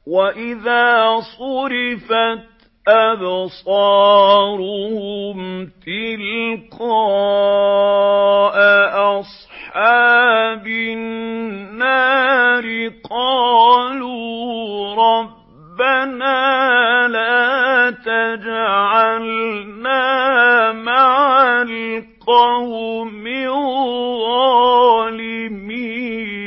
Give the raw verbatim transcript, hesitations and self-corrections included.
وَإِذَا صُرِفَتْ أَبْصَارُهُمْ تِلْقَاءَ أَصْحَابِ النَّارِ قَالُوا رَبَّنَا لَا تَجْعَلْنَا مَعَ الْقَوْمِ الظَّالِمِينَ